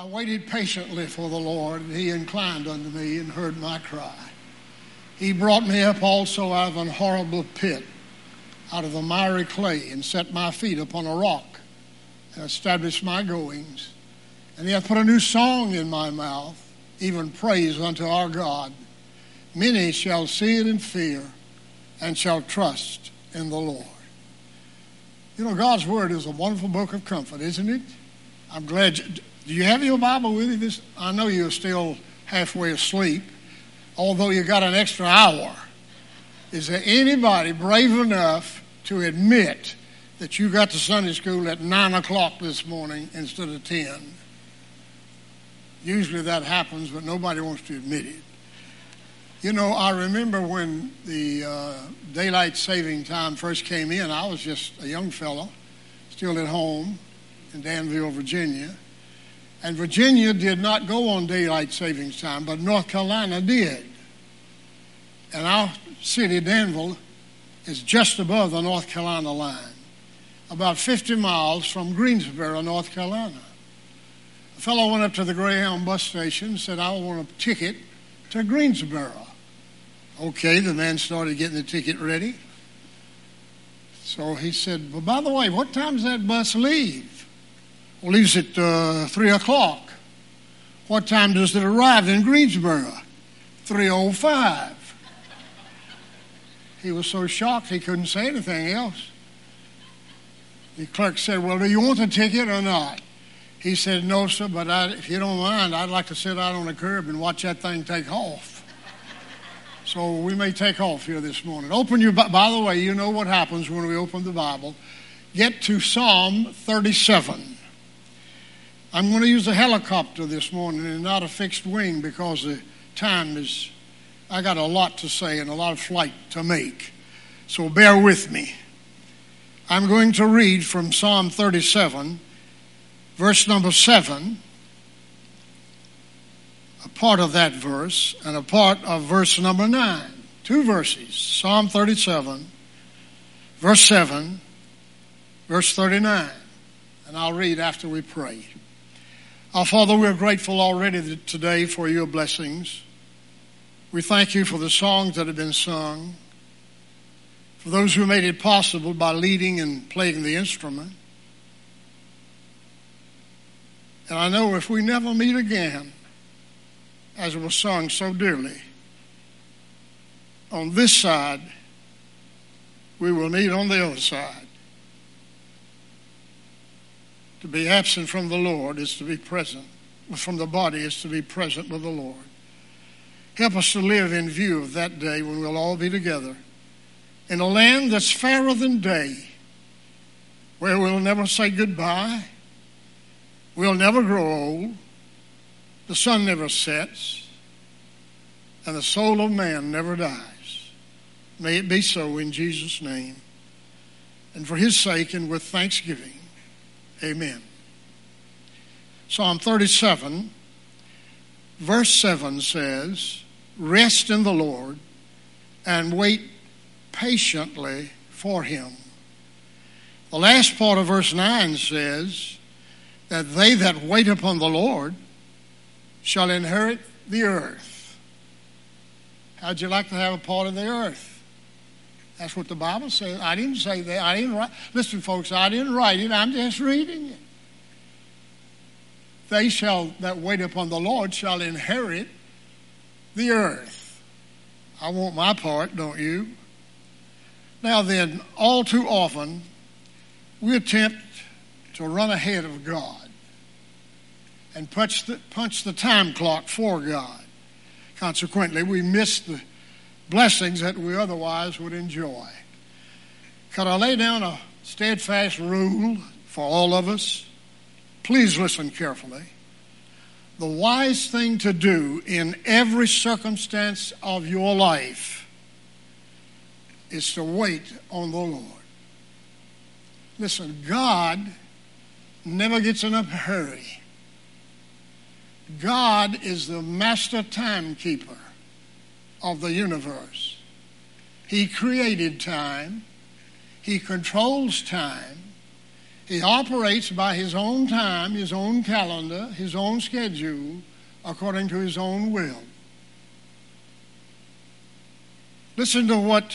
I waited patiently for the Lord, and he inclined unto me and heard my cry. He brought me up also out of an horrible pit, out of the miry clay, and set my feet upon a rock, and established my goings. And he hath put a new song in my mouth, even praise unto our God. Many shall see it and fear, and shall trust in the Lord. You know, God's Word is a wonderful book of comfort, isn't it? I'm glad. Do you have your Bible with you? I know you're still halfway asleep, although you got an extra hour. Is there anybody brave enough to admit that you got to Sunday school at 9 o'clock this morning instead of 10? Usually that happens, but nobody wants to admit it. You know, I remember when the daylight saving time first came in, I was just a young fellow, still at home in Danville, Virginia. And Virginia did not go on daylight savings time, but North Carolina did. And our city, Danville, is just above the North Carolina line, about 50 miles from Greensboro, North Carolina. A fellow went up to the Greyhound bus station and said, I want a ticket to Greensboro. Okay, the man started getting the ticket ready. So he said, well, by the way, what time does that bus leave? Well, leaves at 3 o'clock. What time does it arrive in Greensboro? 3:05. He was so shocked he couldn't say anything else. The clerk said, well, do you want the ticket or not? He said, no, sir, but if you don't mind, I'd like to sit out on the curb and watch that thing take off. So we may take off here this morning. By the way, you know what happens when we open the Bible. Get to Psalm 37. I'm going to use a helicopter this morning and not a fixed wing because the time is, I got a lot to say and a lot of flight to make. So bear with me. I'm going to read from Psalm 37, verse number 7, a part of that verse, and a part of verse number 9. Two verses, Psalm 37, verse 7, verse 39. And I'll read after we pray. Our Father, we're grateful already today for your blessings. We thank you for the songs that have been sung, for those who made it possible by leading and playing the instrument. And I know if we never meet again, as it was sung so dearly, on this side, we will meet on the other side. To be absent from the Lord is to be present. From the body is to be present with the Lord. Help us to live in view of that day when we'll all be together in a land that's fairer than day, where we'll never say goodbye, we'll never grow old, the sun never sets, and the soul of man never dies. May it be so in Jesus' name, and for his sake and with thanksgiving. Amen. Psalm 37, verse 7 says, rest in the Lord and wait patiently for him. The last part of verse 9 says that they that wait upon the Lord shall inherit the earth. How'd you like to have a part of the earth? That's what the Bible says. I didn't say that. I didn't write. Listen, folks, I didn't write it. I'm just reading it. They that wait upon the Lord shall inherit the earth. I want my part, don't you? Now then, all too often, we attempt to run ahead of God and punch the time clock for God. Consequently, we miss the blessings that we otherwise would enjoy. Could I lay down a steadfast rule for all of us? Please listen carefully. The wise thing to do in every circumstance of your life is to wait on the Lord. Listen, God never gets in a hurry. God is the master timekeeper of the universe. He created time. He controls time. He operates by his own time, his own calendar, his own schedule, according to his own will. Listen to what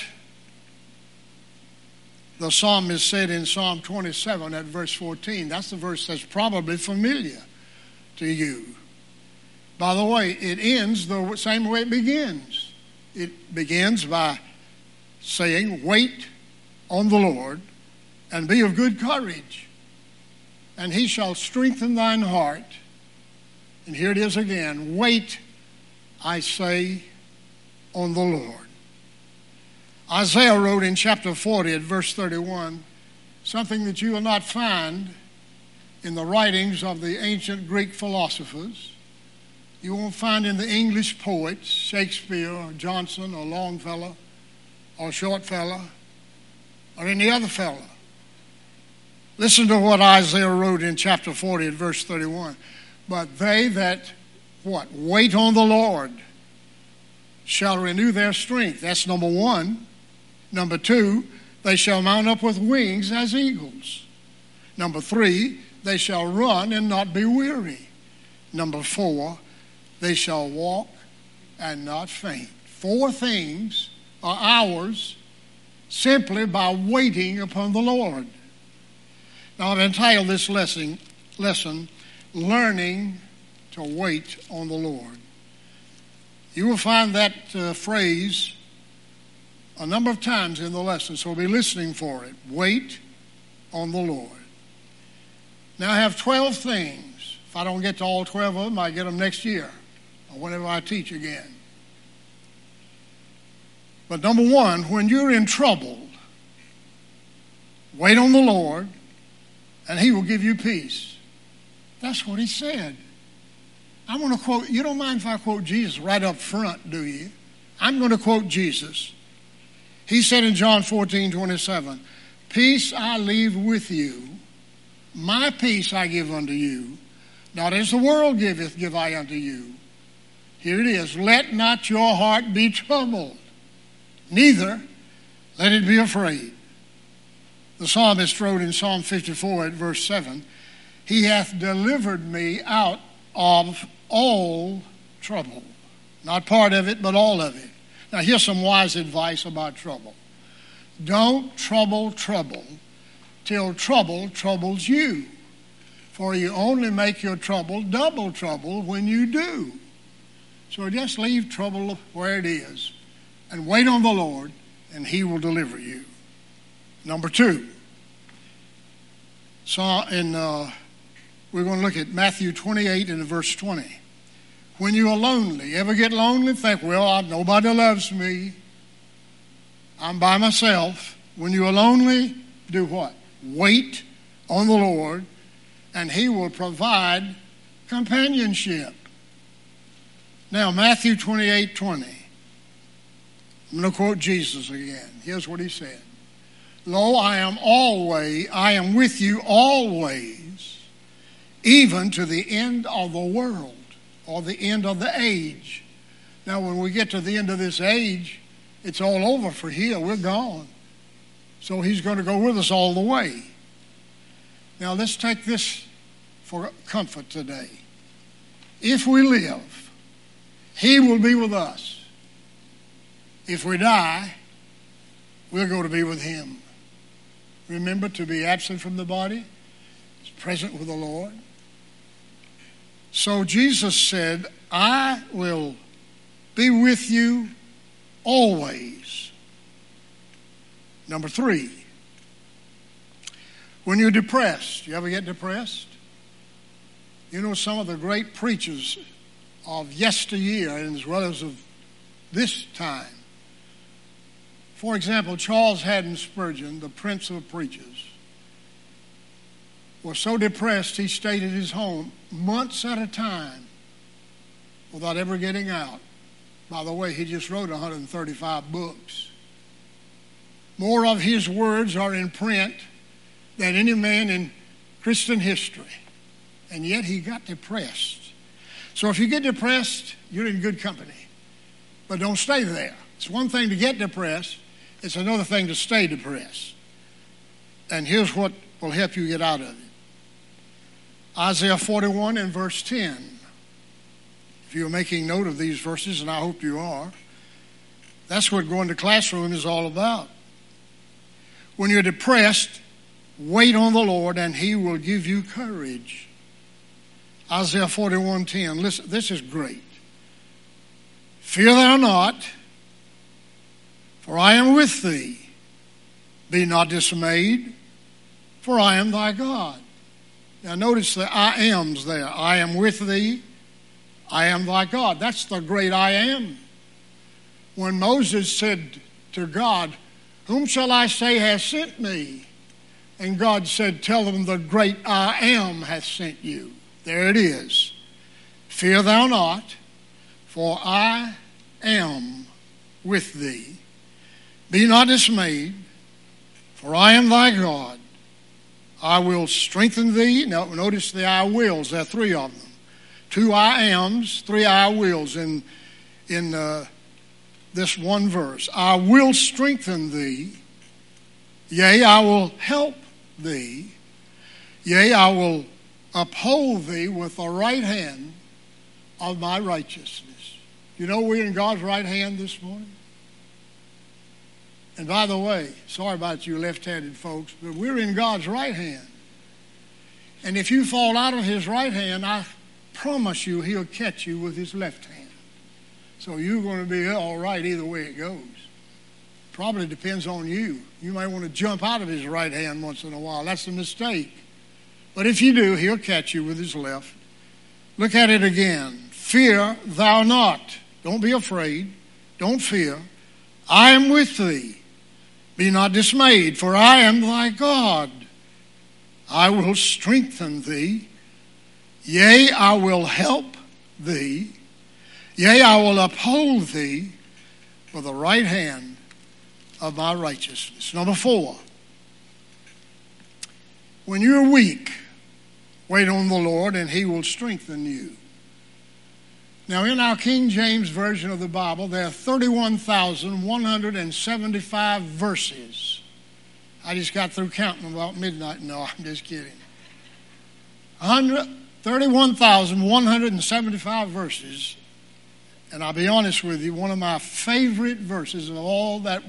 the psalmist said in Psalm 27 at verse 14. That's the verse that's probably familiar to you. By the way, it ends the same way it begins. It begins by saying, wait on the Lord and be of good courage, and he shall strengthen thine heart. And here it is again, wait, I say, on the Lord. Isaiah wrote in chapter 40 at verse 31 something that you will not find in the writings of the ancient Greek philosophers. You won't find in the English poets, Shakespeare or Johnson or Longfellow or Shortfellow or any other fellow. Listen to what Isaiah wrote in chapter 40 at verse 31. But they that, what? Wait on the Lord shall renew their strength. That's number one. Number two, they shall mount up with wings as eagles. Number three, they shall run and not be weary. Number four, they shall walk and not faint. Four things are ours simply by waiting upon the Lord. Now I've entitled this lesson, Learning to Wait on the Lord. You will find that phrase a number of times in the lesson, so be listening for it. Wait on the Lord. Now I have 12 things. If I don't get to all 12 of them, I get them next year or whenever I teach again. But number one, when you're in trouble, wait on the Lord and he will give you peace. That's what he said. I'm going to quote, you don't mind if I quote Jesus right up front, do you? I'm going to quote Jesus. He said in John 14:27, peace I leave with you, my peace I give unto you, not as the world giveth, give I unto you. Here it is, let not your heart be troubled, neither let it be afraid. The psalmist wrote in Psalm 54 at verse 7, he hath delivered me out of all trouble. Not part of it, but all of it. Now here's some wise advice about trouble. Don't trouble till trouble troubles you. For you only make your trouble double trouble when you do. So just leave trouble where it is and wait on the Lord and he will deliver you. Number two. We're going to look at Matthew 28 and verse 20. When you are lonely, ever get lonely? Think, well, nobody loves me. I'm by myself. When you are lonely, do what? Wait on the Lord, and he will provide companionship. Now, Matthew 28:20. I'm going to quote Jesus again. Here's what he said. Lo, I am with you always, even to the end of the world, or the end of the age. Now, when we get to the end of this age, it's all over for here. We're gone. So he's going to go with us all the way. Now, let's take this for comfort today. If we live, he will be with us. If we die, we'll go to be with him. Remember, to be absent from the body is present with the Lord. So Jesus said, I will be with you always. Number three, when you're depressed, you ever get depressed? You know, some of the great preachers of yesteryear and as well as of this time. For example, Charles Haddon Spurgeon, the Prince of Preachers, was so depressed he stayed at his home months at a time without ever getting out. By the way, he just wrote 135 books. More of his words are in print than any man in Christian history. And yet he got depressed. So if you get depressed, you're in good company. But don't stay there. It's one thing to get depressed. It's another thing to stay depressed. And here's what will help you get out of it. Isaiah 41 and verse 10. If you're making note of these verses, and I hope you are, that's what going to classroom is all about. When you're depressed, wait on the Lord and He will give you courage. Isaiah 41:10. Listen, this is great. Fear thou not, for I am with thee. Be not dismayed, for I am thy God. Now notice the I am's there. I am with thee. I am thy God. That's the great I am. When Moses said to God, whom shall I say has sent me? And God said, tell them the great I am hath sent you. There it is. Fear thou not, for I am with thee. Be not dismayed, for I am thy God. I will strengthen thee. Now, notice the I wills. There are three of them. Two I ams, three I wills in this one verse. I will strengthen thee. Yea, I will help thee. Yea, I will uphold thee with the right hand of my righteousness. You know we're in God's right hand this morning? And by the way, sorry about you left-handed folks, but we're in God's right hand. And if you fall out of His right hand, I promise you He'll catch you with His left hand. So you're going to be all right either way it goes. Probably depends on you. You might want to jump out of His right hand once in a while. That's a mistake. But if you do, He'll catch you with His left. Look at it again. Fear thou not. Don't be afraid. Don't fear. I am with thee. Be not dismayed, for I am thy God. I will strengthen thee. Yea, I will help thee. Yea, I will uphold thee with the right hand of my righteousness. Number 4. When you're weak, wait on the Lord and He will strengthen you. Now, in our King James Version of the Bible, there are 31,175 verses. I just got through counting about midnight. No, I'm just kidding. 31,175 verses. And I'll be honest with you, one of my favorite verses of all that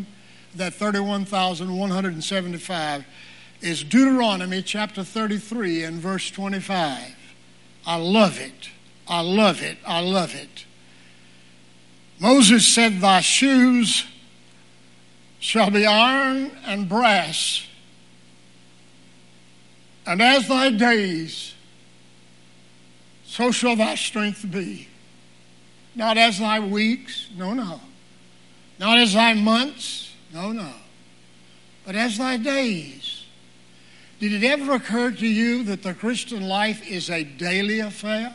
31,175 is Deuteronomy chapter 33 and verse 25. I love it. I love it. I love it. Moses said, thy shoes shall be iron and brass, and as thy days, so shall thy strength be. Not as thy weeks, no. Not as thy months, no. But as thy days. Did it ever occur to you that the Christian life is a daily affair?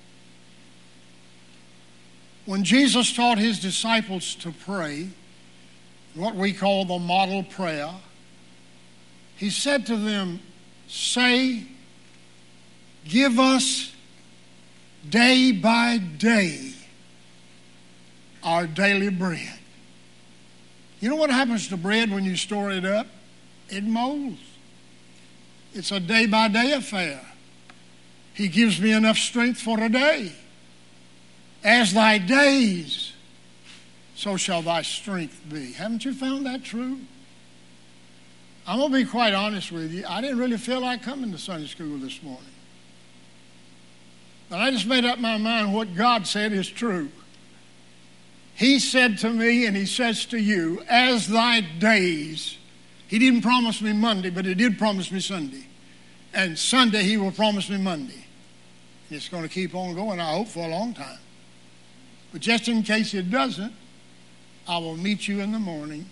When Jesus taught His disciples to pray, what we call the model prayer, He said to them, say, give us day by day our daily bread. You know what happens to bread when you store it up? It molds. It's a day by day affair. He gives me enough strength for today. As thy days, so shall thy strength be. Haven't you found that true? I'm going to be quite honest with you. I didn't really feel like coming to Sunday school this morning. But I just made up my mind what God said is true. He said to me, and He says to you, as thy days. He didn't promise me Monday, but He did promise me Sunday. And Sunday He will promise me Monday. It's going to keep on going, I hope, for a long time. But just in case it doesn't, I will meet you in the morning.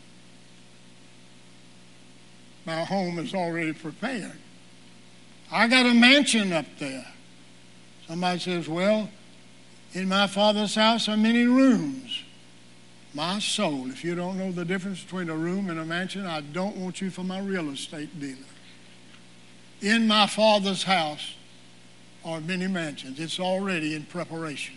My home is already prepared. I got a mansion up there. Somebody says, well, in my Father's house are many rooms. My soul, if you don't know the difference between a room and a mansion, I don't want you for my real estate dealer. In my Father's house are many mansions. It's already in preparation.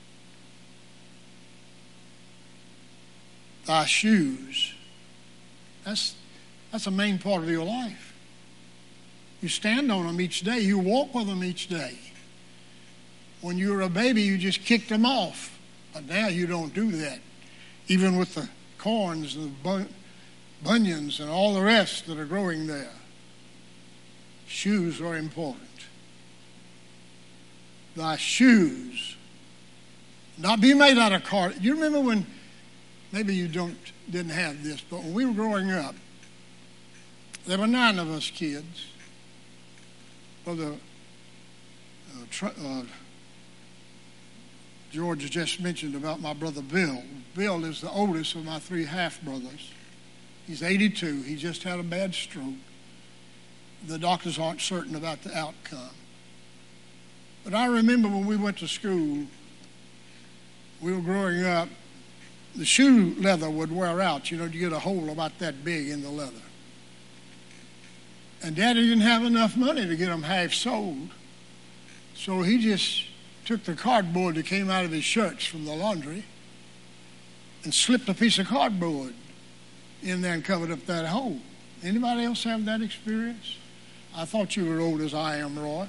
Thy shoes, that's a main part of your life. You stand on them each day. You walk with them each day. When you were a baby, you just kicked them off. But now you don't do that. Even with the corns and the bunions and all the rest that are growing there. Shoes are important. Thy shoes not be made out of card. You remember when, maybe you didn't have this, but when we were growing up, there were 9 of us kids. Brother George just mentioned about my brother Bill. Bill is the oldest of my 3 half-brothers. He's 82. He just had a bad stroke. The doctors aren't certain about the outcome. But I remember when we went to school, we were growing up, the shoe leather would wear out. You get a hole about that big in the leather. And Daddy didn't have enough money to get them half soled. So he just took the cardboard that came out of his shirts from the laundry and slipped a piece of cardboard in there and covered up that hole. Anybody else have that experience? I thought you were old as I am, Roy.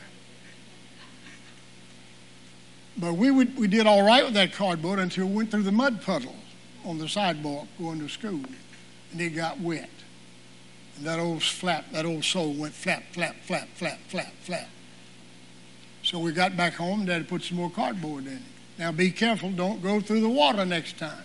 But we did all right with that cardboard until we went through the mud puddle on the sidewalk going to school, and it got wet. And that old sole went flap, flap, flap, flap, flap, flap. So we got back home, and Daddy put some more cardboard in it. Now be careful, don't go through the water next time.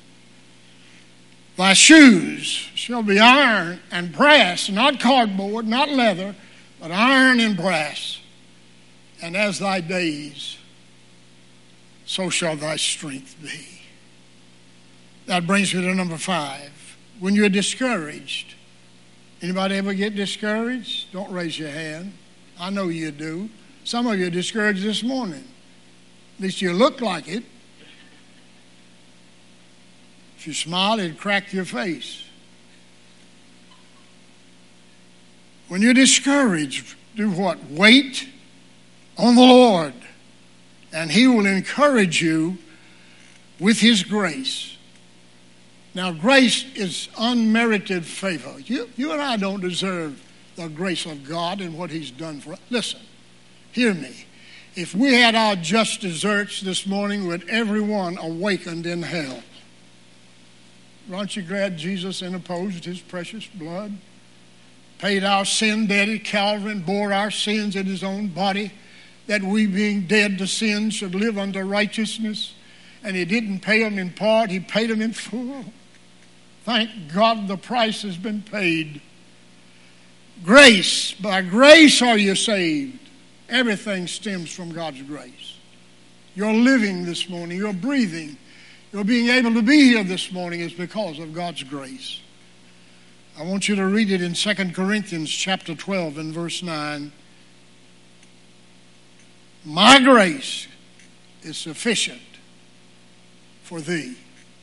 Thy shoes shall be iron and brass, not cardboard, not leather, but iron and brass. And as thy days, so shall thy strength be. That brings me to number 5. When you're discouraged. Anybody ever get discouraged? Don't raise your hand. I know you do. Some of you are discouraged this morning. At least you look like it. If you smiled, it'd crack your face. When you're discouraged, do what? Wait on the Lord, and He will encourage you with His grace. Now, grace is unmerited favor. You and I don't deserve the grace of God and what He's done for us. Listen, hear me. If we had our just deserts this morning, would everyone awakened in hell? Aren't you glad Jesus interposed His precious blood? Paid our sin debt at Calvary and bore our sins in His own body, that we being dead to sin should live unto righteousness. And He didn't pay them in part, He paid them in full. Thank God the price has been paid. Grace, by grace are you saved. Everything stems from God's grace. You're living this morning, you're breathing, you're being able to be here this morning is because of God's grace. I want you to read it in 2 Corinthians chapter 12 and verse 9. My grace is sufficient for thee.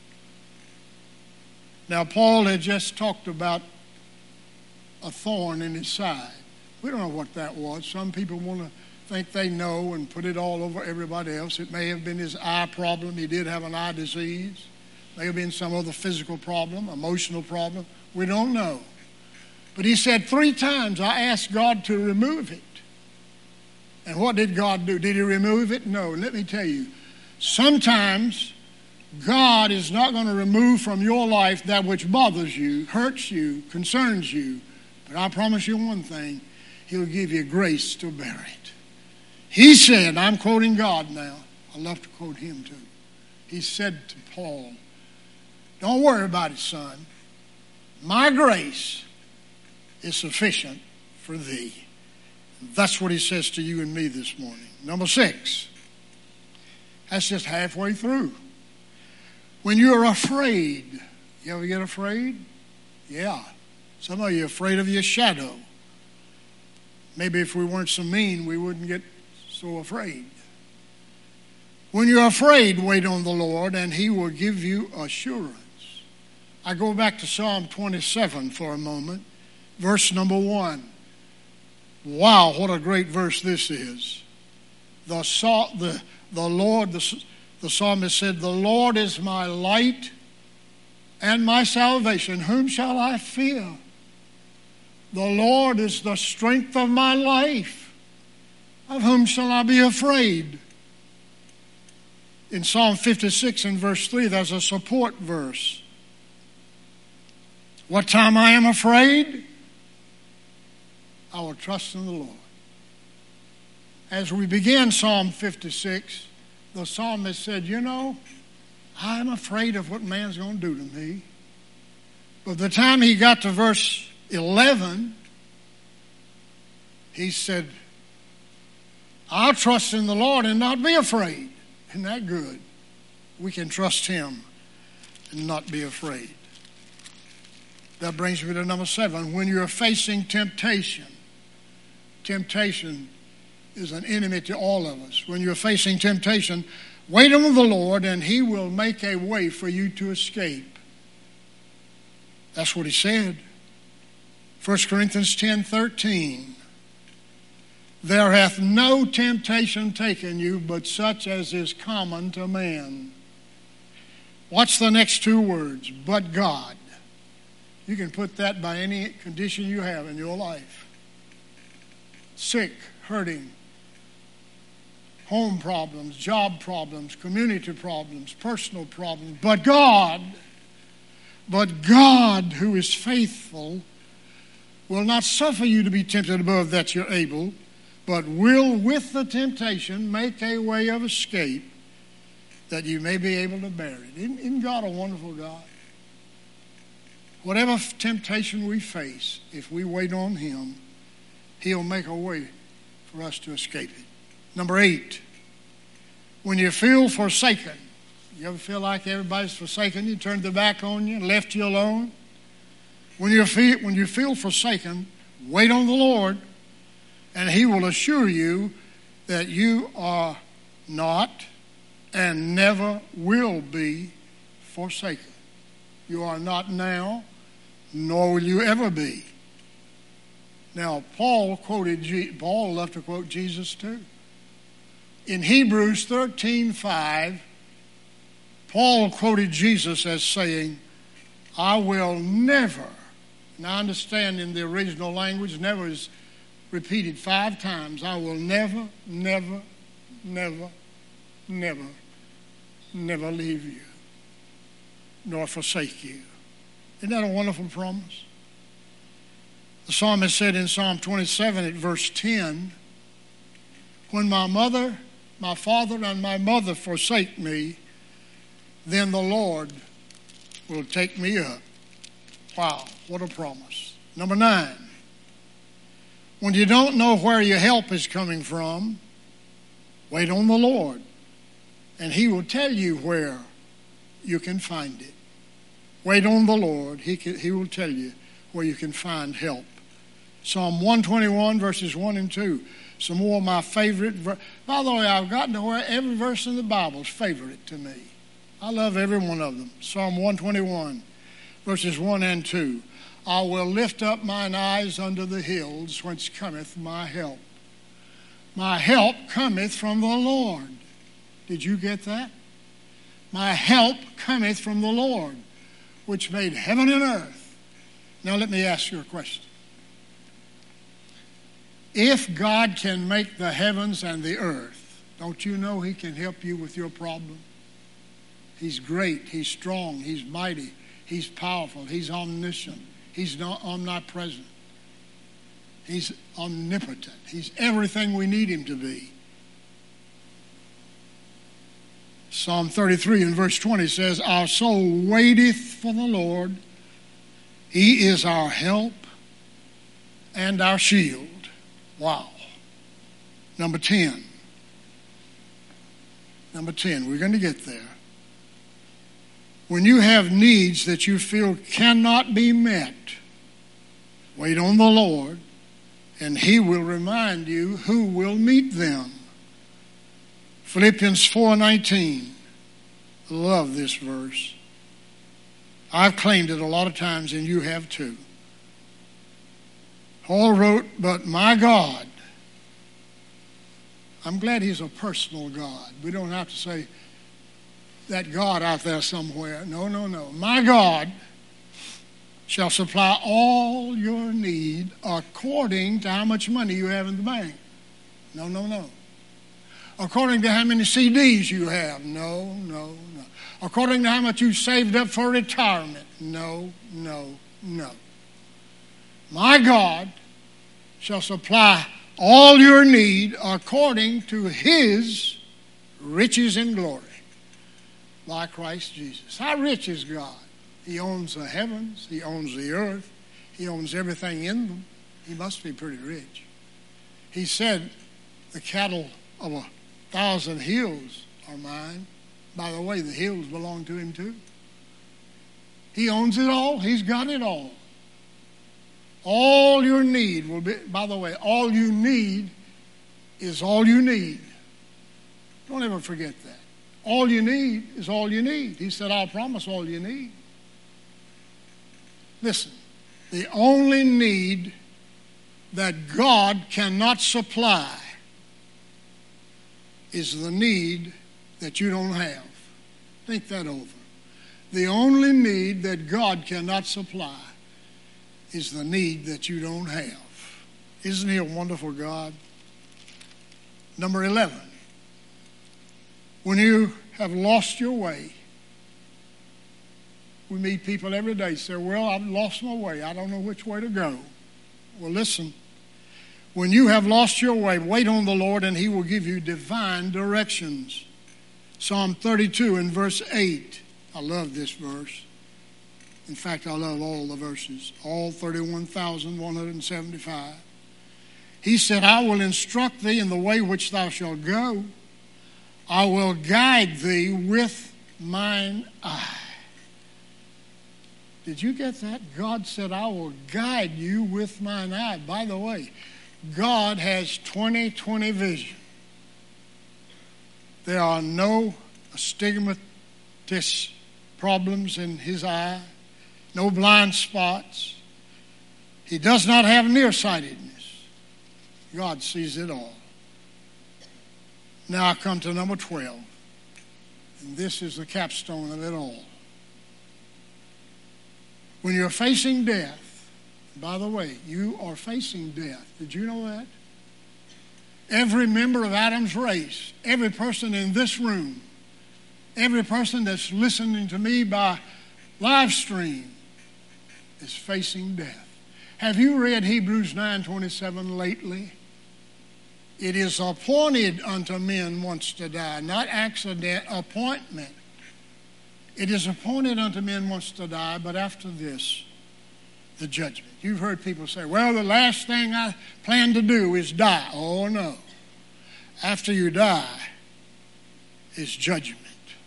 Now, Paul had just talked about a thorn in his side. We don't know what that was. Some people want to think they know and put it all over everybody else. It may have been his eye problem. He did have an eye disease. May have been some other physical problem, emotional problem. We don't know. But he said 3 times, I asked God to remove it. And what did God do? Did He remove it? No. Let me tell you, sometimes God is not going to remove from your life that which bothers you, hurts you, concerns you. But I promise you one thing, He'll give you grace to bear it. He said, I'm quoting God now. I love to quote Him too. He said to Paul, don't worry about it, son. My grace is sufficient for thee. That's what He says to you and me this morning. Number 6. That's just halfway through. When you're afraid, you ever get afraid? Yeah. Some of you are afraid of your shadow. Maybe if we weren't so mean, we wouldn't get so afraid. When you're afraid, wait on the Lord, and He will give you assurance. I go back to Psalm 27 for a moment, verse number 1. Wow, what a great verse this is. The psalmist said, the Lord is my light and my salvation. Whom shall I fear? The Lord is the strength of my life. Of whom shall I be afraid? In Psalm 56 and verse 3, there's a support verse. What time I am afraid, I will trust in the Lord. As we begin Psalm 56, the psalmist said, I'm afraid of what man's going to do to me. But the time he got to verse 11, he said, I'll trust in the Lord and not be afraid. Isn't that good? We can trust Him and not be afraid. That brings me to number 7. When you're facing temptation, temptation is an enemy to all of us. When you're facing temptation, wait on the Lord and He will make a way for you to escape. That's what He said. 1 Corinthians 10:13. There hath no temptation taken you but such as is common to man. What's the next two words? But God. You can put that by any condition you have in your life. Sick, hurting, home problems, job problems, community problems, personal problems. But God, who is faithful, will not suffer you to be tempted above that you're able, but will with the temptation make a way of escape that you may be able to bear it. Isn't God a wonderful God? Whatever temptation we face, if we wait on Him, He'll make a way for us to escape it. Number 8, when you feel forsaken, you ever feel like everybody's forsaken you, turned their back on you, left you alone? When you feel forsaken, wait on the Lord, and He will assure you that you are not and never will be forsaken. You are not now, nor will you ever be. Now, Paul loved to quote Jesus too. In Hebrews 13:5, Paul quoted Jesus as saying, I will never, and I understand in the original language, never is repeated 5 times. I will never, never, never, never, never leave you, nor forsake you. Isn't that a wonderful promise? The psalmist said in Psalm 27 at verse 10, when my father and my mother forsake me, then the Lord will take me up. Wow, what a promise. Number 9, when you don't know where your help is coming from, wait on the Lord, and He will tell you where you can find it. Wait on the Lord. He will tell you where you can find help. Psalm 121, verses 1 and 2. Some more of my favorite. By the way, I've gotten to where every verse in the Bible is favorite to me. I love every one of them. Psalm 121, verses 1 and 2. I will lift up mine eyes unto the hills, whence cometh my help. My help cometh from the Lord. Did you get that? My help cometh from the Lord, which made heaven and earth. Now let me ask you a question. If God can make the heavens and the earth, don't you know He can help you with your problem? He's great, He's strong, He's mighty, He's powerful, He's omniscient, He's omnipresent, He's omnipotent, He's everything we need Him to be. Psalm 33 and verse 20 says, our soul waiteth for the Lord. He is our help and our shield. Wow. Number 10. We're going to get there. When you have needs that you feel cannot be met, wait on the Lord, and He will remind you who will meet them. Philippians 4:19. I love this verse. I've claimed it a lot of times, and you have too. Paul wrote, but my God. I'm glad He's a personal God. We don't have to say that God out there somewhere. No. My God shall supply all your need according to how much money you have in the bank. No, no, no. According to how many CDs you have. No, no, no. According to how much you saved up for retirement. No, no, no. My God shall supply all your need according to his riches in glory by Christ Jesus. How rich is God? He owns the heavens. He owns the earth. He owns everything in them. He must be pretty rich. He said, the cattle of 1,000 hills are mine. By the way, the hills belong to him too. He owns it all. He's got it all. All your need will be, by the way, all you need is all you need. Don't ever forget that. All you need is all you need. He said, I'll promise all you need. Listen, the only need that God cannot supply is the need that you don't have. Think that over. The only need that God cannot supply is the need that you don't have. Isn't he a wonderful God? Number 11. When you have lost your way, we meet people every day say, well, I've lost my way. I don't know which way to go. Well, listen. When you have lost your way, wait on the Lord and he will give you divine directions. Psalm 32 and verse 8. I love this verse. In fact, I love all the verses, all 31,175. He said, I will instruct thee in the way which thou shalt go. I will guide thee with mine eye. Did you get that? God said, I will guide you with mine eye. By the way, God has 20/20 vision. There are no astigmatis problems in his eye, no blind spots. He does not have nearsightedness. God sees it all. Now I come to number 12. And this is the capstone of it all. When you're facing death, by the way, you are facing death. Did you know that? Every member of Adam's race, every person in this room, every person that's listening to me by live stream is facing death. Have you read Hebrews 9:27 lately? It is appointed unto men once to die, not accident, appointment. It is appointed unto men once to die, but after this, the judgment. You've heard people say, well, the last thing I plan to do is die. Oh, no. After you die is judgment.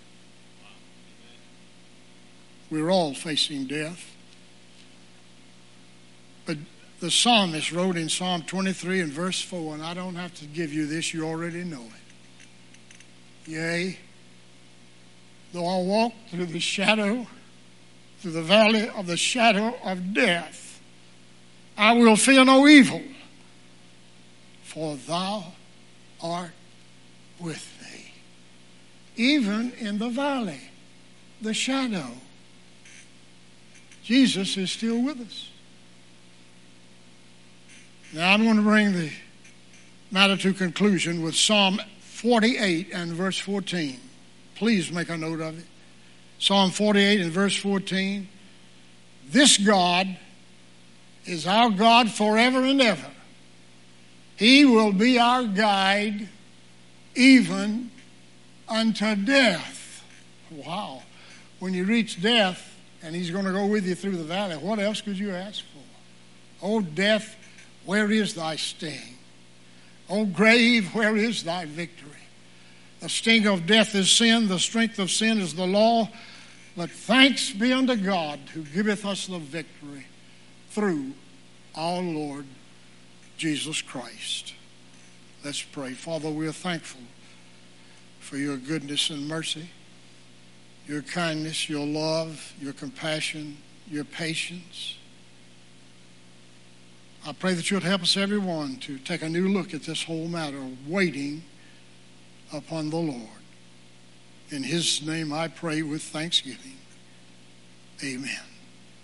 We're all facing death. But the psalmist wrote in Psalm 23 and verse 4, and I don't have to give you this, you already know it. Yea, though I walk through the valley of the shadow of death, I will fear no evil, for thou art with me. Even in the valley, the shadow, Jesus is still with us. Now I'm going to bring the matter to conclusion with Psalm 48 and verse 14. Please make a note of it. Psalm 48 and verse 14. This God is our God forever and ever. He will be our guide even unto death. Wow. When you reach death and he's going to go with you through the valley, what else could you ask for? Oh, death, where is thy sting? O grave, where is thy victory? The sting of death is sin, the strength of sin is the law. But thanks be unto God who giveth us the victory through our Lord Jesus Christ. Let's pray. Father, we are thankful for your goodness and mercy, your kindness, your love, your compassion, your patience. I pray that you'll help us, everyone, to take a new look at this whole matter of waiting upon the Lord. In his name I pray with thanksgiving. Amen.